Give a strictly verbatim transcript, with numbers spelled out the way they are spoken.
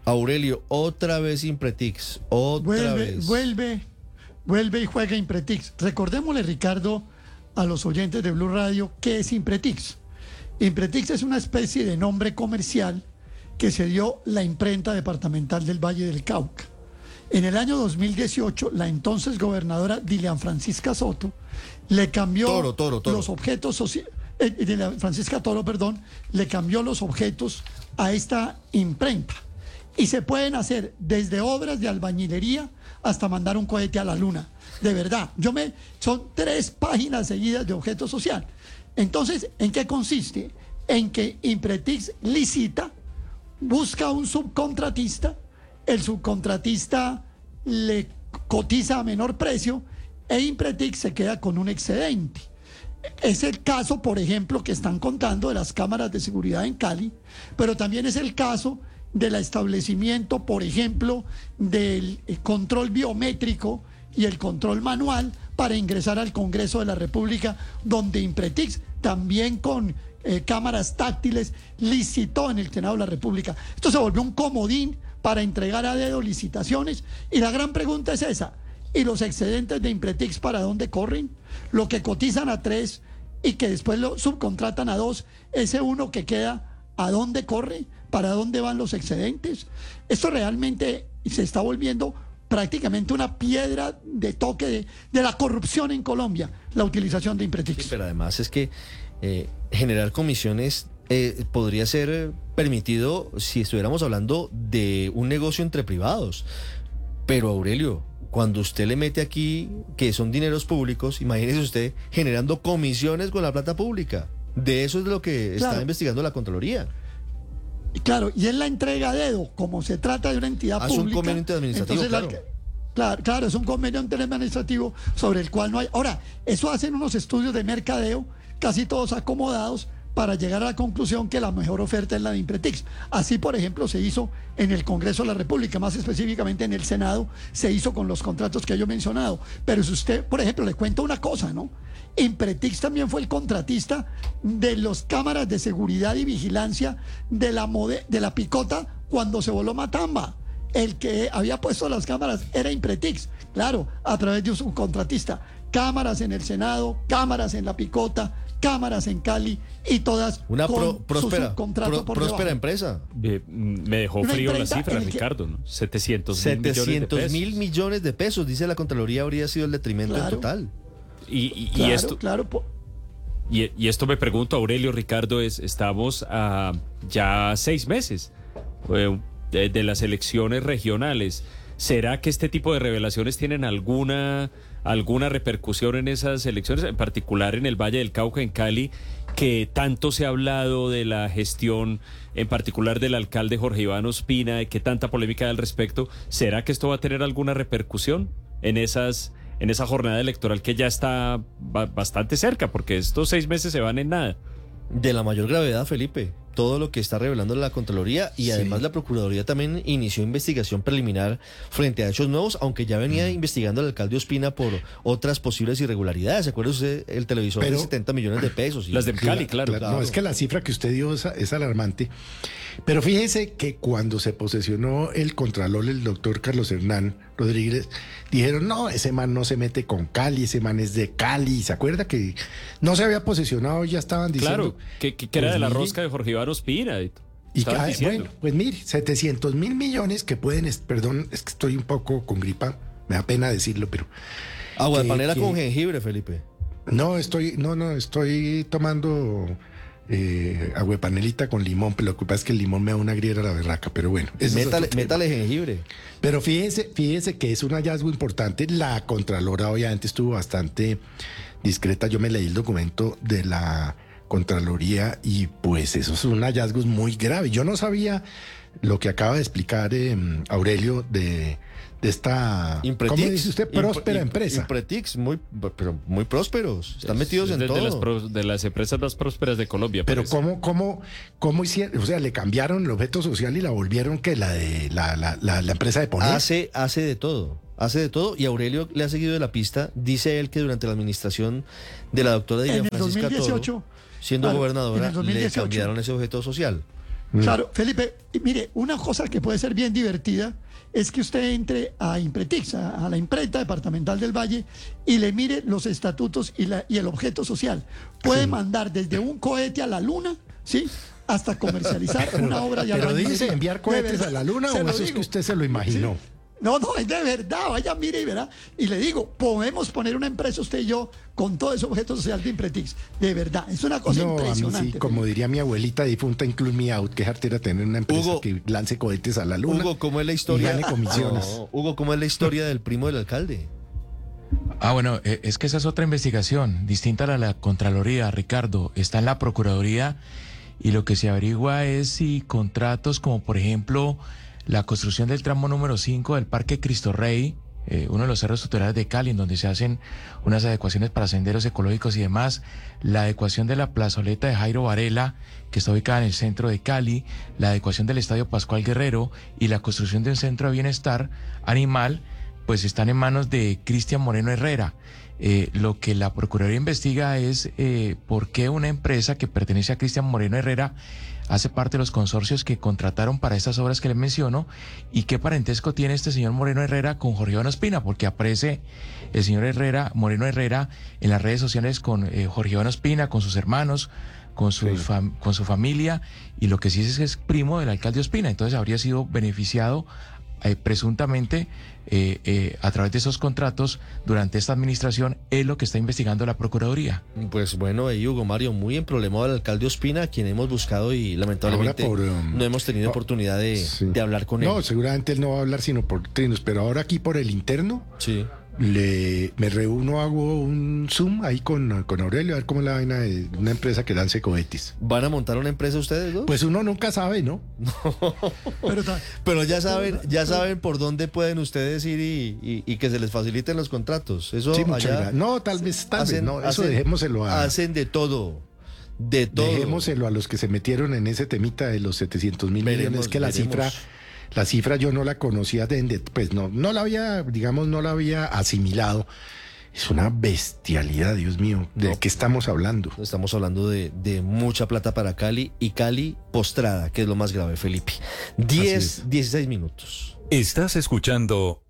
Aurelio, otra vez Impretix, otra vuelve, vez. Vuelve, vuelve y juega Impretix. Recordémosle, Ricardo, a los oyentes de Blue Radio, ¿qué es Impretix? Impretix es una especie de nombre comercial que se dio la imprenta departamental del Valle del Cauca. En el año dos mil dieciocho, la entonces gobernadora Dilian Francisca Soto le cambió Toro, Toro, Toro. los objetos sociales. Eh, Dilian Francisca Toro, perdón, le cambió los objetos a esta imprenta. Y se pueden hacer desde obras de albañilería hasta mandar un cohete a la luna. De verdad, yo me son tres páginas seguidas de objeto social. Entonces, ¿en qué consiste? En que Impretix licita, busca un subcontratista, el subcontratista le cotiza a menor precio e Impretix se queda con un excedente. Es el caso, por ejemplo, que están contando de las cámaras de seguridad en Cali, pero también es el caso del establecimiento, por ejemplo, del control biométrico y el control manual para ingresar al Congreso de la República, donde Impretix también con eh, cámaras táctiles licitó en el Senado de la República. Esto se volvió un comodín para entregar a dedo licitaciones y la gran pregunta es esa: ¿y los excedentes de Impretix para dónde corren? Lo que cotizan a tres y que después lo subcontratan a dos, ese uno que queda, ¿a dónde corre? ¿Para dónde van los excedentes? Esto realmente se está volviendo prácticamente una piedra de toque de, de la corrupción en Colombia, la utilización de Impretix. Sí, pero además es que eh, generar comisiones eh, podría ser permitido si estuviéramos hablando de un negocio entre privados. Pero Aurelio, cuando usted le mete aquí que son dineros públicos, imagínese usted generando comisiones con la plata pública. De eso es de lo que Claro. está investigando la Contraloría. Claro, y es la entrega a dedo, como se trata de una entidad Ah, es pública. un convenio interadministrativo, entonces la- claro. Claro, claro, es un convenio interadministrativo sobre el cual no hay. Ahora, eso hacen unos estudios de mercadeo, casi todos acomodados, para llegar a la conclusión que la mejor oferta es la de Impretix. Así, por ejemplo, se hizo en el Congreso de la República, más específicamente en el Senado, se hizo con los contratos que yo he mencionado. Pero si usted, por ejemplo, le cuento una cosa, ¿no? Impretix también fue el contratista de las cámaras de seguridad y vigilancia de la, mode- de la Picota cuando se voló Matamba. El que había puesto las cámaras era Impretix, claro, a través de un subcontratista. Cámaras en el Senado, cámaras en la Picota, cámaras en Cali y todas Una con pro- su próspera, subcontrato pro- por próspera debajo. empresa. Eh, me dejó Una frío la imprenta cifra, en el que- Ricardo, ¿no? setecientos mil millones de setecientos pesos. mil millones de pesos, dice la Contraloría, habría sido el detrimento Claro. en total. Y, y- y Claro, esto, claro, po- y, y esto me pregunto, Aurelio, Ricardo, es, estamos a ya seis meses eh, de, de las elecciones regionales. ¿Será que este tipo de revelaciones tienen alguna, alguna repercusión en esas elecciones, en particular en el Valle del Cauca, en Cali, que tanto se ha hablado de la gestión, en particular del alcalde Jorge Iván Ospina, de que tanta polémica hay al respecto? ¿Será que esto va a tener alguna repercusión en esas, en esa jornada electoral que ya está ba- bastante cerca? Porque estos seis meses se van en nada. De la mayor gravedad, Felipe, todo lo que está revelando la Contraloría y Sí. además la Procuraduría también inició investigación preliminar frente a hechos nuevos, aunque ya venía investigando al alcalde Ospina por otras posibles irregularidades. ¿Se acuerda usted el televisor Pero- de setenta millones de pesos? Y- Las de Cali, claro. No, es que la cifra que usted dio es, es alarmante. Pero fíjese que cuando se posesionó el contralor, el doctor Carlos Hernán Rodríguez, dijeron, no, ese man no se mete con Cali, ese man es de Cali. ¿Se acuerda que no se había posesionado? Ya estaban diciendo... Claro, que, que, que era Pues de la mire, rosca de Jorge Iván Ospina. Y, Y estaban cada- diciendo. bueno, pues mire, setecientos mil millones que pueden, es- perdón, es que estoy un poco con gripa, me da pena decirlo, pero Agua de que- panela que- con jengibre, Felipe. no estoy, no, no, estoy tomando eh, agua de panelita con limón, pero lo que pasa es que el limón me da una griera a la berraca, pero bueno. ese es Métale, otro tema. métale jengibre. Pero fíjese, fíjese que es un hallazgo importante. La Contralora obviamente estuvo bastante discreta. Yo me leí el documento de la Contraloría y pues esos son hallazgos muy graves. Yo no sabía lo que acaba de explicar eh, Aurelio de, de esta, Impretix. ¿cómo dice usted? Próspera Impre- empresa. Impretix, muy, pero muy prósperos. Están metidos Es en de, todo. de las, pro- de las empresas más prósperas de Colombia. Pero parece. cómo, cómo, cómo hicieron, o sea, le cambiaron el objeto social y la volvieron que la de la, la, la, la empresa de poner. Hace, hace de todo, hace de todo y Aurelio le ha seguido de la pista. Dice él que durante la administración de la doctora en Dilian el Francisca dos mil dieciocho, Toro, siendo claro, en gobernadora, el dos mil le dieciocho. cambiaron ese objeto social. Claro, Felipe, y mire, una cosa que puede ser bien divertida es que usted entre a Impretix, a, a la imprenta departamental del Valle, y le mire los estatutos y, la, y el objeto social. Puede Sí. mandar desde un cohete a la luna, ¿sí?, hasta comercializar una obra de Pero albañilería. dice enviar De cohetes verdad, a la luna se o lo eso es digo. que usted se lo imaginó. Sí. No, no, es de verdad, vaya, mire y verá. Y le digo, podemos poner una empresa usted y yo con todo ese objeto social de Impretix. De verdad, es una cosa No, a mí impresionante. sí, como diría mi abuelita difunta, include me out, que jartera tener una empresa Hugo, que lance cohetes a la luna. Hugo, ¿cómo es la historia? Y gane comisiones. No, Hugo, ¿cómo es la historia del primo del alcalde? Ah, bueno, eh, es que esa es otra investigación, distinta a la de la Contraloría, Ricardo. Está en la Procuraduría y lo que se averigua es si contratos como, por ejemplo, la construcción del tramo número cinco del Parque Cristo Rey, eh, uno de los cerros tutoriales de Cali, en donde se hacen unas adecuaciones para senderos ecológicos y demás, la adecuación de la plazoleta de Jairo Varela, que está ubicada en el centro de Cali, la adecuación del Estadio Pascual Guerrero y la construcción de un centro de bienestar animal, pues están en manos de Cristian Moreno Herrera. Eh, lo que la Procuraduría investiga es eh, por qué una empresa que pertenece a Cristian Moreno Herrera hace parte de los consorcios que contrataron para estas obras que les menciono y qué parentesco tiene este señor Moreno Herrera con Jorge Iván Ospina, porque aparece el señor Herrera, Moreno Herrera, en las redes sociales con eh, Jorge Iván Ospina, con sus hermanos, con, sus Sí. fam- con su familia, y lo que sí es que es primo del alcalde Ospina, entonces habría sido beneficiado eh, presuntamente eh, eh, a través de esos contratos durante esta administración, es lo que está investigando la Procuraduría. Pues bueno, ahí Hugo Mario, muy emproblemado el alcalde Ospina, a quien hemos buscado y lamentablemente Ahora por, um, no hemos tenido oh, oportunidad de, Sí. de hablar con él. No, seguramente él no va a hablar sino por trinos, pero ahora aquí por el interno Sí. le me reúno, hago un Zoom ahí con, con Aurelio, a ver cómo es la vaina de una empresa que lance cohetes. ¿Van a montar una empresa ustedes dos? Pues uno nunca sabe, ¿no? Pero ta- Pero ya saben, ya saben por dónde pueden ustedes ir y, y- y que se les faciliten los contratos. Eso Sí, muchas allá gracias. No, tal vez, tal hacen- vez, no, eso hacen- dejémoselo a... Hacen de todo, de todo. Dejémoselo a los que se metieron en ese temita de los setecientos mil Veremos, millones, que la veremos. cifra, la cifra yo no la conocía, de, de- pues no, no la había, digamos, no la había asimilado. Es una bestialidad, Dios mío, ¿de No. qué estamos hablando? Estamos hablando de, de mucha plata para Cali y Cali postrada, que es lo más grave, Felipe. Así diez, es. dieciséis minutos. Estás escuchando